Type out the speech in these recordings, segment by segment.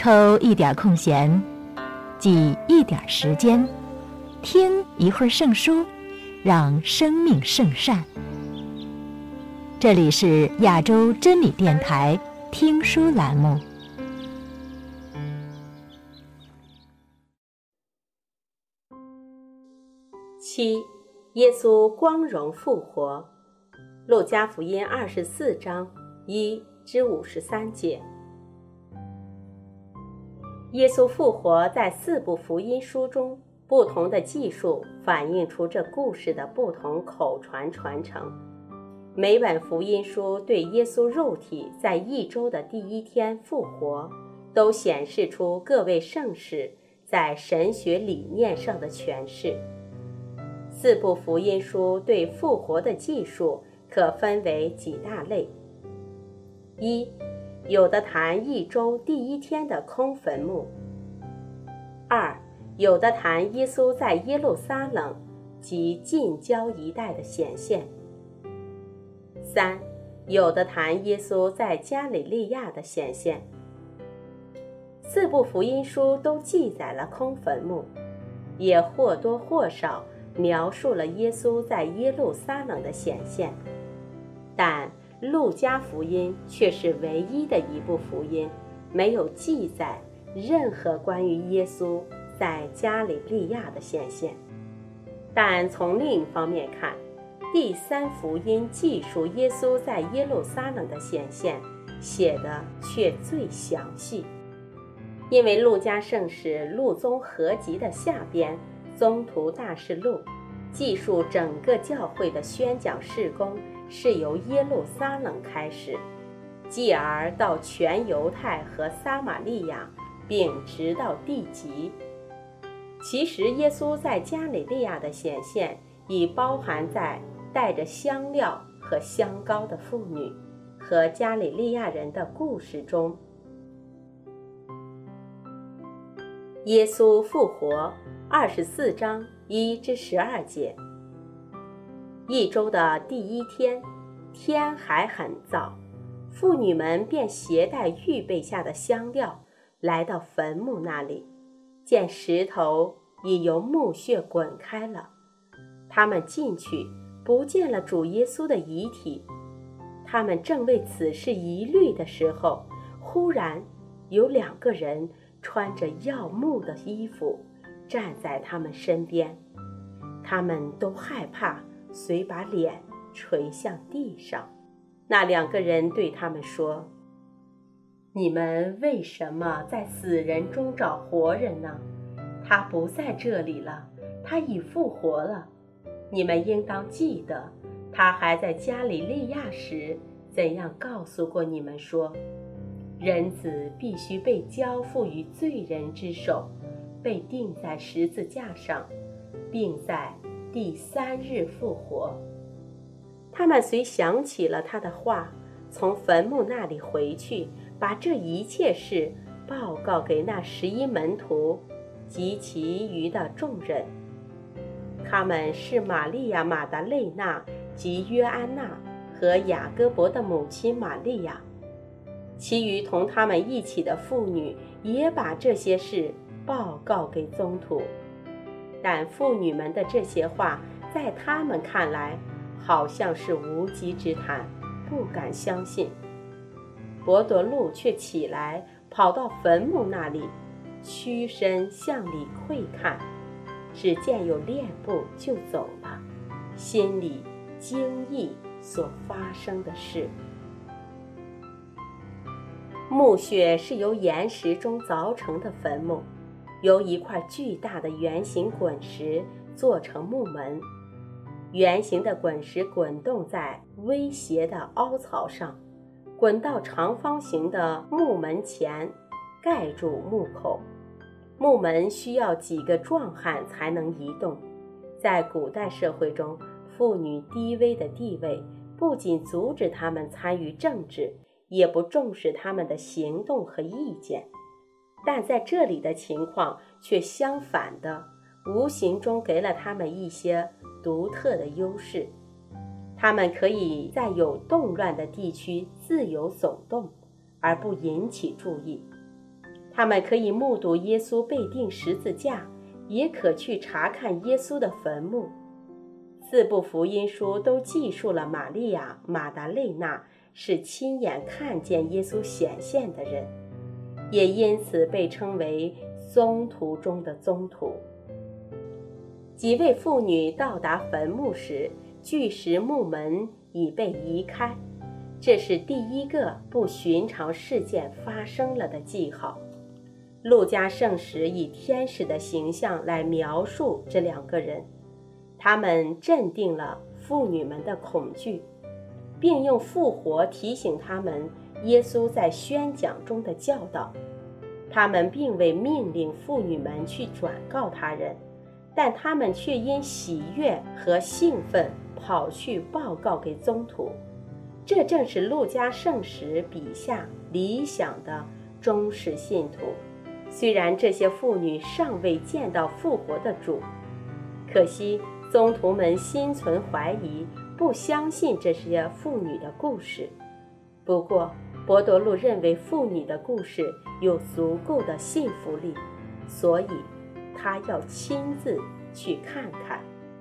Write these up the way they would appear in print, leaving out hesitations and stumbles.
抽一点空闲，挤一点时间，听一会儿圣书，让生命圣善。这里是亚洲真理电台听书栏目。 7. 耶稣光荣复活。路加福音24章1至53节。耶稣复活在4部福音书中，不同的记述反映出这故事的不同口传传承。每本福音书对耶稣肉体在1周的第1天复活，都显示出各位圣使在神学理念上的诠释。4部福音书对复活的记述可分为几大类。1. 有的谈1周第1天的空坟墓。2. 有的谈耶稣在耶路撒冷及近郊一带的显现。3. 有的谈耶稣在加里利亚的显现。4部福音书都记载了空坟墓，也或多或少描述了耶稣在耶路撒冷的显现，但路加福音却是唯一的一部福音，没有记载任何关于耶稣在加里利亚的显现。但从另一方面看，第3福音记述耶稣在耶路撒冷的显现，写的却最详细。因为路加圣史路宗合集的下编宗徒大事录，记述整个教会的宣讲事工是由耶路撒冷开始，继而到全犹太和撒玛利亚，并直到地极。其实耶稣在加里利亚的显现已包含在带着香料和香膏的妇女和加里利亚人的故事中。耶稣复活24章1至12节。1周的第1天，天还很早，妇女们便携带预备下的香料来到坟墓那里，见石头已由墓穴滚开了。他们进去，不见了主耶稣的遗体。他们正为此事疑虑的时候，忽然有2个人穿着耀目的衣服站在他们身边，他们都害怕，遂把脸垂向地上。那2个人对他们说：你们为什么在死人中找活人呢？他不在这里了，他已复活了。你们应当记得，他还在加里利亚时怎样告诉过你们说，人子必须被交付于罪人之手，被钉在十字架上，并在第3日复活。他们遂想起了他的话，从坟墓那里回去，把这一切事报告给那11门徒及其余的众人。他们是玛利亚马达肋纳及约安娜和雅各伯的母亲玛利亚。其余同他们一起的妇女也把这些事报告给宗徒，但妇女们的这些话在他们看来好像是无稽之谈，不敢相信。伯多禄却起来跑到坟墓那里，屈身向里窥看，只见有殓布就走了，心里惊异所发生的事。墓穴是由岩石中凿成的坟墓，由一块巨大的圆形滚石做成木门。圆形的滚石滚动在微斜的凹槽上，滚到长方形的木门前，盖住墓口。木门需要几个壮汉才能移动。在古代社会中，妇女低微的地位不仅阻止她们参与政治，也不重视他们的行动和意见。但在这里的情况却相反的，无形中给了他们一些独特的优势。他们可以在有动乱的地区自由走动，而不引起注意。 他们可以目睹耶稣被钉十字架，也可去查看耶稣的坟墓。4部福音书都记述了玛利亚、马达肋纳是亲眼看见耶稣显现的人，也因此被称为宗徒中的宗徒。几位妇女到达坟墓时，巨石墓门已被移开，这是第一个不寻常事件发生了的记号。路加圣史以天使的形象来描述这2个人，他们镇定了妇女们的恐惧，并用复活提醒他们耶稣在宣讲中的教导。他们并未命令妇女们去转告他人，但他们却因喜悦和兴奋跑去报告给宗徒。这正是路加圣史笔下理想的忠实信徒。虽然这些妇女尚未见到复活的主，可惜宗徒们心存怀疑，不相信这些妇女的故事。不过伯多禄认为妇女的故事有足够的信服力，所以他要亲自去看看。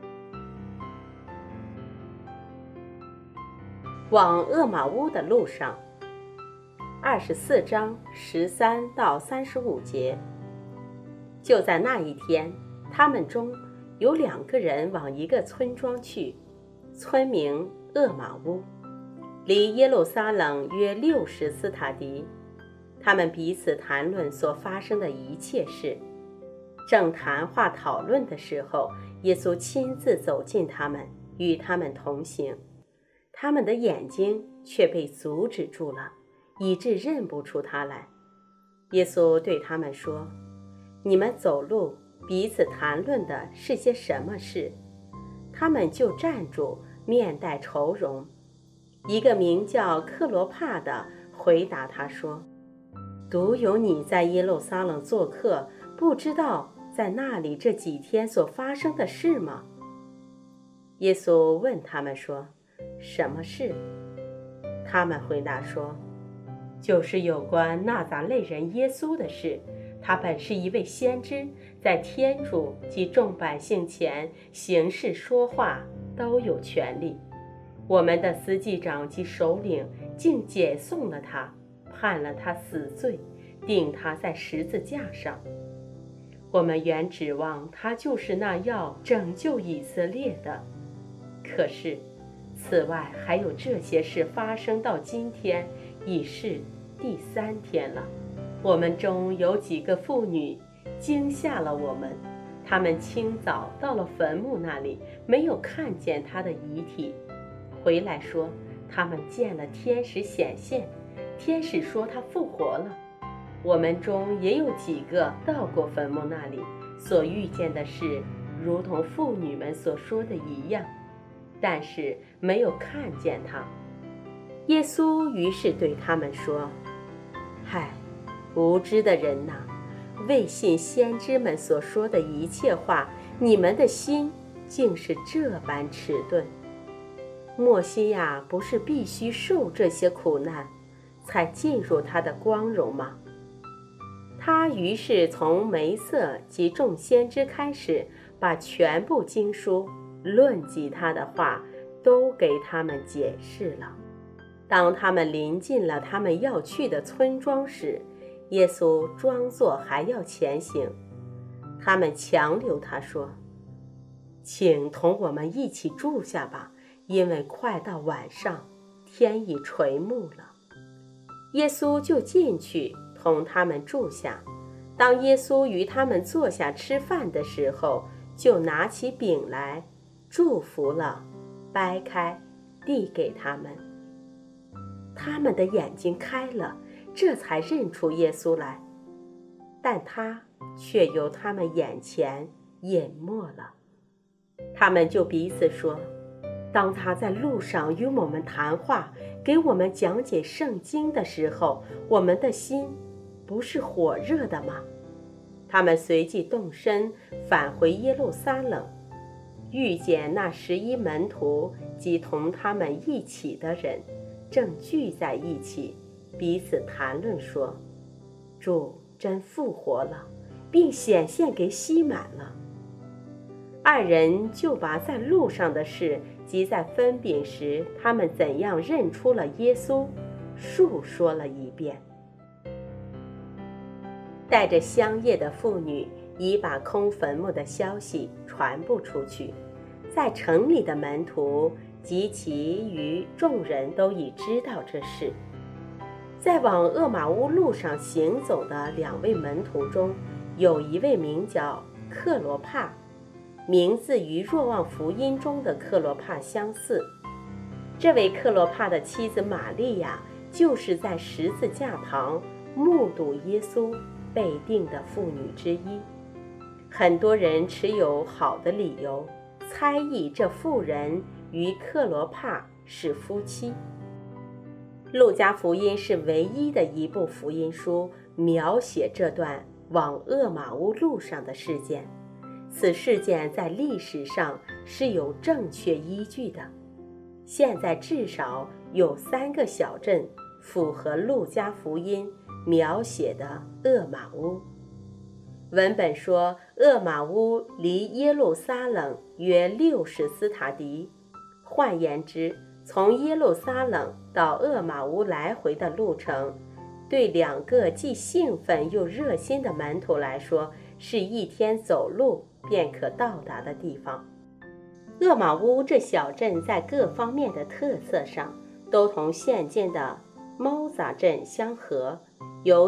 往厄玛乌的路上，24章13到35节。就在那一天，他们中有2个人往一个村庄去，村名厄玛乌，离耶路撒冷约60斯塔狄。他们彼此谈论所发生的一切事。正谈话讨论的时候，耶稣亲自走近他们，与他们同行。他们的眼睛却被阻止住了，以致认不出他来。耶稣对他们说：你们走路彼此谈论的是些什么事？他们就站住，面带愁容。一个名叫克罗帕的回答他说：独有你在耶路撒冷做客，不知道在那里这几天所发生的事吗？耶稣问他们说：什么事？他们回答说：就是有关纳匝肋人耶稣的事。他本是一位先知，在天主及众百姓前行事说话都有权利。我们的司祭长及首领竟解送了他，判了他死罪，钉他在十字架上。我们原指望他就是那要拯救以色列的，可是此外还有这些事发生到今天，已是第3天了。我们中有几个妇女惊吓了我们，她们清早到了坟墓那里，没有看见他的遗体，回来说他们见了天使显现，天使说他复活了。我们中也有几个到过坟墓那里，所遇见的事如同妇女们所说的一样，但是没有看见他。耶稣于是对他们说：嗨，无知的人哪，未信先知们所说的一切话，你们的心竟是这般迟钝。默西亚不是必须受这些苦难，才进入他的光荣吗？他于是从梅瑟及众先知开始，把全部经书论及他的话都给他们解释了。当他们临近了他们要去的村庄时，耶稣装作还要前行。他们强留他说：请同我们一起住下吧，因为快到晚上，天已垂暮了。耶稣就进去同他们住下。当耶稣与他们坐下吃饭的时候，就拿起饼来，祝福了，掰开，递给他们。他们的眼睛开了，这才认出耶稣来，但他却由他们眼前隐没了。他们就彼此说：当他在路上与我们谈话，给我们讲解圣经的时候，我们的心不是火热的吗？他们随即动身返回耶路撒冷，遇见那11门徒及同他们一起的人，正聚在一起，彼此谈论说：主真复活了，并显现给西满了。二人就把在路上的事及在分饼时他们怎样认出了耶稣述说了一遍。带着香叶的妇女已把空坟墓的消息传布出去，在城里的门徒及其余众人都已知道这事。在往厄玛乌路上行走的2位门徒中，有一位名叫克罗帕，名字与若望福音中的克罗帕相似。这位克罗帕的妻子玛利亚就是在十字架旁目睹耶稣被钉的妇女之一。很多人持有好的理由猜疑这妇人与克罗帕是夫妻。路加福音是唯一的一部福音书描写这段往厄玛乌路上的事件，此事件在历史上是有正确依据的。现在至少有3个小镇符合路加福音描写的厄玛乌。文本说，厄玛乌离耶路撒冷约60斯塔迪，换言之，从耶路撒冷到厄玛乌来回的路程，对2个既兴奋又热心的门徒来说，是1天走路便可到达的地方。厄玛乌这小镇在各方面的特色上都同现今的猫扎镇相合，由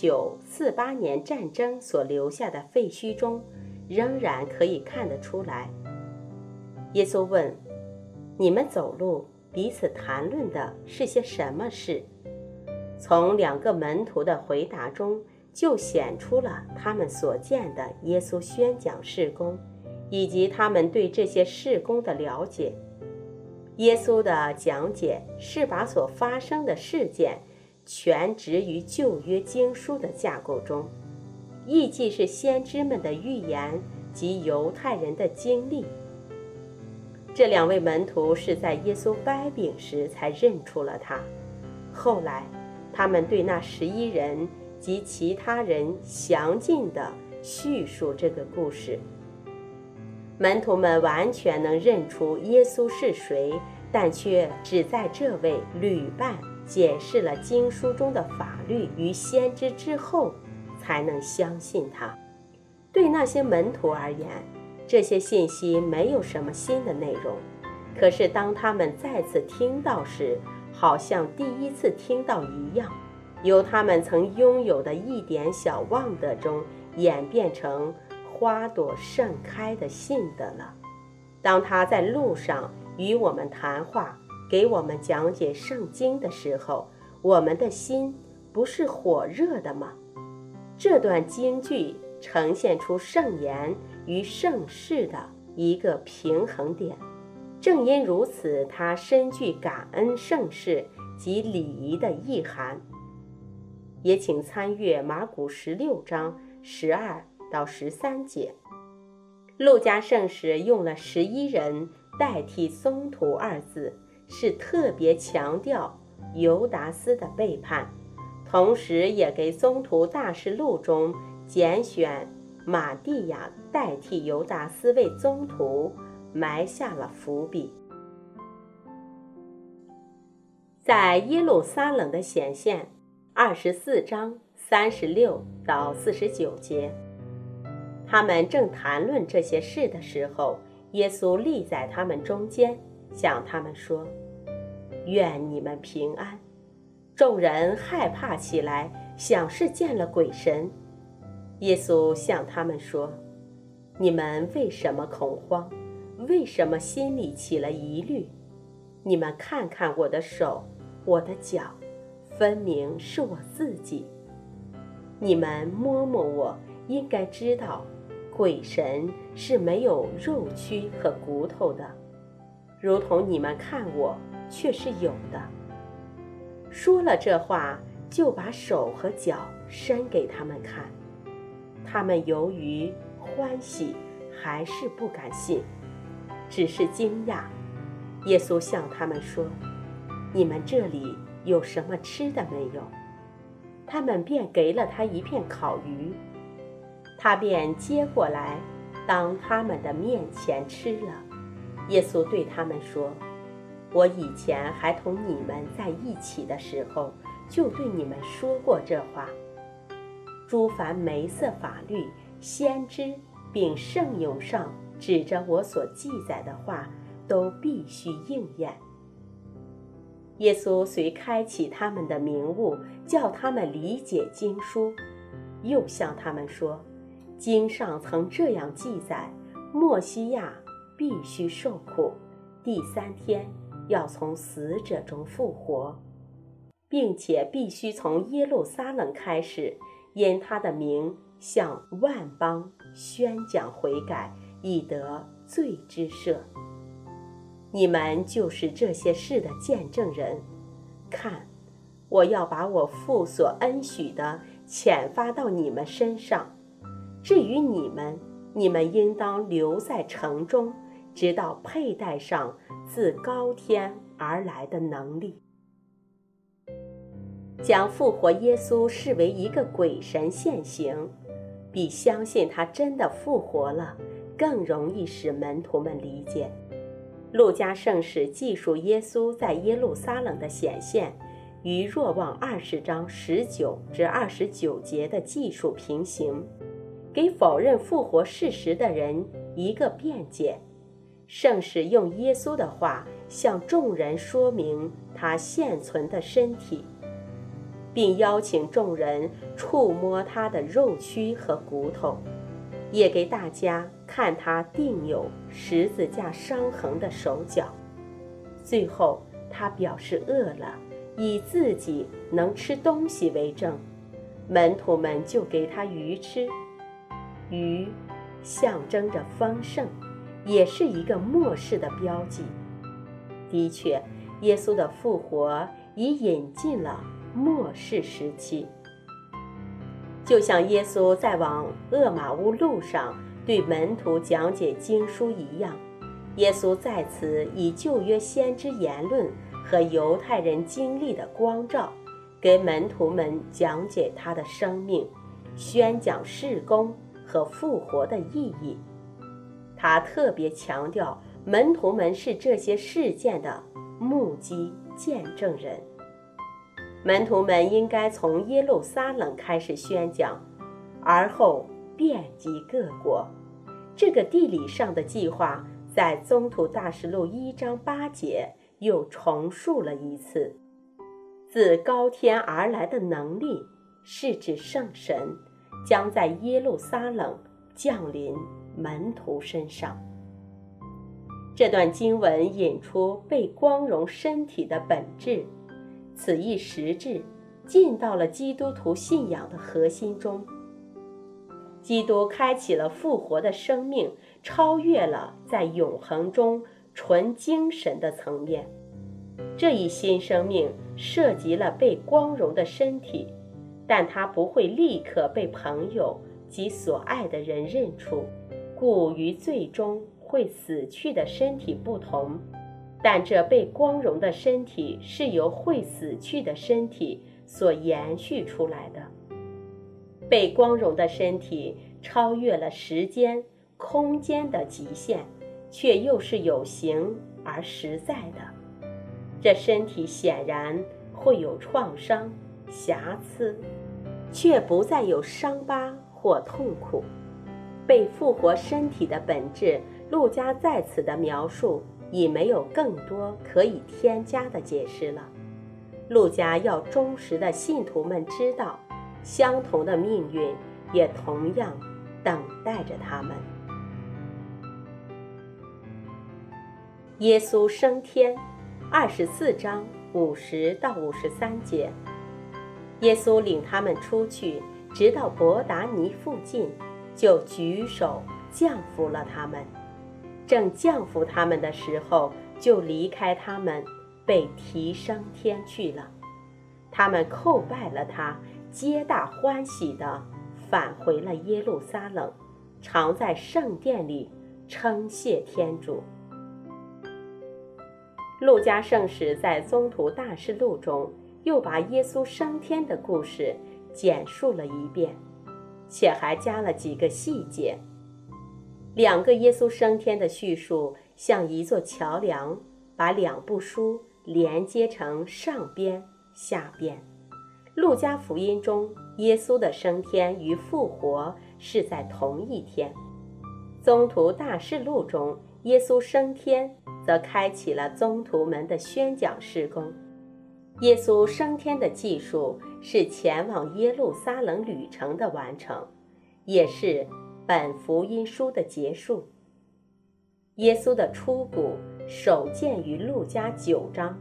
1948年战争所留下的废墟中仍然可以看得出来。耶稣问：你们走路彼此谈论的是些什么事？从2个门徒的回答中就显出了他们所见的耶稣宣讲事工，以及他们对这些事工的了解。耶稣的讲解是把所发生的事件全植于旧约经书的架构中，亦即是先知们的预言及犹太人的经历。这2位门徒是在耶稣掰饼时才认出了他，后来他们对那11人及其他人详尽地叙述这个故事。门徒们完全能认出耶稣是谁，但却只在这位旅伴解释了经书中的法律与先知之后，才能相信他。对那些门徒而言，这些信息没有什么新的内容，可是当他们再次听到时，好像第一次听到一样，由他们曾拥有的一点小望德中演变成花朵盛开的信德了。当他在路上与我们谈话，给我们讲解圣经的时候，我们的心不是火热的吗？这段经句呈现出圣言与圣事的一个平衡点，正因如此，它深具感恩圣事及礼仪的意涵。也请参阅马古16章12到13节。路加圣使用了11人代替宗徒2字，是特别强调犹达斯的背叛，同时也给宗徒大事录中拣选马蒂亚代替犹达斯为宗徒埋下了伏笔。在耶路撒冷的显现24章36到49节，他们正谈论这些事的时候，耶稣立在他们中间，向他们说：愿你们平安。众人害怕起来，想是见了鬼神。耶稣向他们说：你们为什么恐慌？为什么心里起了疑虑？你们看看我的手，我的脚，分明是我自己。你们摸摸我，应该知道鬼神是没有肉躯和骨头的，如同你们看我却是有的。说了这话，就把手和脚伸给他们看。他们由于欢喜，还是不敢信，只是惊讶。耶稣向他们说：你们这里有什么吃的没有？ 他们便给了他一片烤鱼，他便接过来，当他们的面前吃了。耶稣对他们说：我以前还同你们在一起的时候，就对你们说过这话。诸凡梅瑟法律、先知并圣咏上指着我所记载的话，都必须应验。耶稣遂开启他们的明悟，叫他们理解经书，又向他们说：经上曾这样记载，默西亚必须受苦，第3天要从死者中复活，并且必须从耶路撒冷开始，因他的名向万邦宣讲悔改，以得罪之赦。你们就是这些事的见证人。看，我要把我父所恩许的遣发到你们身上。至于你们，你们应当留在城中，直到佩戴上自高天而来的能力。将复活耶稣视为一个鬼神现形，比相信他真的复活了更容易使门徒们理解。路加圣史记述耶稣在耶路撒冷的显现，与若望20章19至29节的记述平行，给否认复活事实的人一个辩解。圣史用耶稣的话向众人说明他现存的身体，并邀请众人触摸他的肉躯和骨头，也给大家看他钉有十字架伤痕的手脚。最后他表示饿了，以自己能吃东西为证，门徒们就给他鱼吃。鱼象征着丰盛，也是一个末世的标记。的确，耶稣的复活已引进了末世时期。就像耶稣在往厄玛乌路上对门徒讲解经书一样，耶稣在此以旧约先知言论和犹太人经历的光照，给门徒们讲解他的生命，宣讲事工和复活的意义。他特别强调门徒们是这些事件的目击见证人。门徒们应该从耶路撒冷开始宣讲，而后遍及各国。这个地理上的计划在宗徒大事录1章8节又重述了一次。自高天而来的能力是指圣神将在耶路撒冷降临门徒身上。这段经文引出被光荣身体的本质，此一实质进到了基督徒信仰的核心中。基督开启了复活的生命，超越了在永恒中纯精神的层面。这一新生命涉及了被光荣的身体，但它不会立刻被朋友及所爱的人认出，故与最终会死去的身体不同。但这被光荣的身体是由会死去的身体所延续出来的。被光荣的身体超越了时间、空间的极限，却又是有形而实在的。这身体显然会有创伤、瑕疵，却不再有伤疤或痛苦。被复活身体的本质，路加在此的描述已没有更多可以添加的解释了。路加要忠实的信徒们知道，相同的命运也同样等待着他们。耶稣升天，24章50到53节。耶稣领他们出去，直到伯达尼附近，就举手降服了他们。正降服他们的时候，就离开他们，被提升天去了。他们叩拜了他，皆大欢喜地返回了耶路撒冷，常在圣殿里称谢天主。路加圣史在宗徒大事录中又把耶稣升天的故事简述了一遍，且还加了几个细节。2个耶稣升天的叙述像一座桥梁，把2部书连接成上边下边。路加福音中，耶稣的升天与复活是在同一天。宗徒大事录中，耶稣升天则开启了宗徒们的宣讲事工。耶稣升天的记述是前往耶路撒冷旅程的完成，也是本福音书的结束。耶稣的出谷首见于路加9章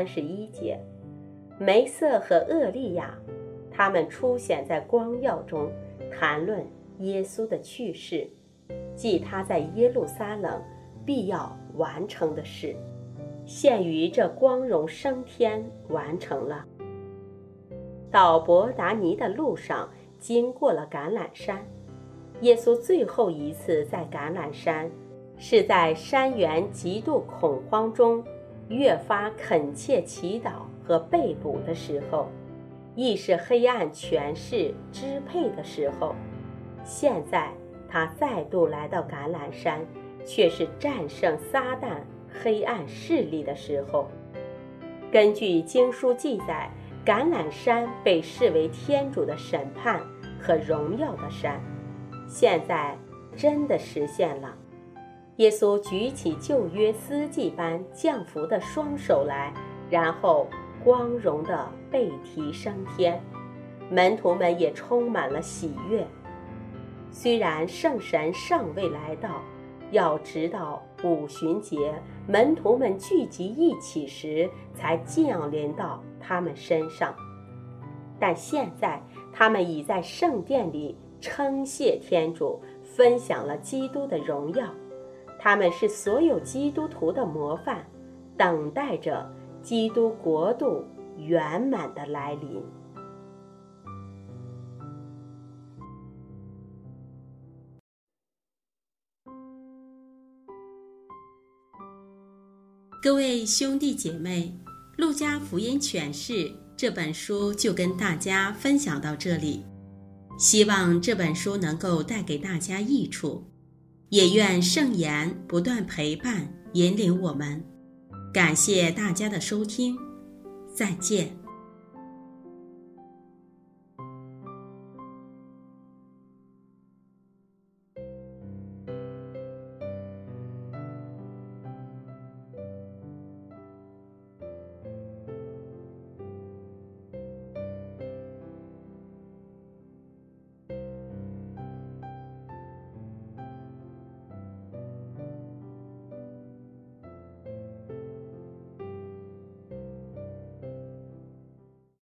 31节。梅瑟和厄利亚，他们出现在光耀中，谈论耶稣的去世，即他在耶路撒冷必要完成的事，现于这光荣升天完成了。到伯达尼的路上经过了橄榄山，耶稣最后一次在橄榄山是在山园极度恐慌中越发恳切祈祷和被捕的时候，亦是黑暗权势支配的时候。现在他再度来到橄榄山，却是战胜撒旦黑暗势力的时候。根据经书记载，橄榄山被视为天主的审判和荣耀的山，现在真的实现了。耶稣举起旧约司祭般降服的双手来，然后光荣地被提升天，门徒们也充满了喜悦。虽然圣神尚未来到，要直到五旬节门徒们聚集一起时才降临到他们身上，但现在他们已在圣殿里称谢天主，分享了基督的荣耀。他们是所有基督徒的模范，等待着基督国度圆满的来临。 各位兄弟姐妹，路加福音诠释这本书就跟大家分享到这里，希望这本书能够带给大家益处，也愿圣言不断陪伴引领我们。感谢大家的收听，再见。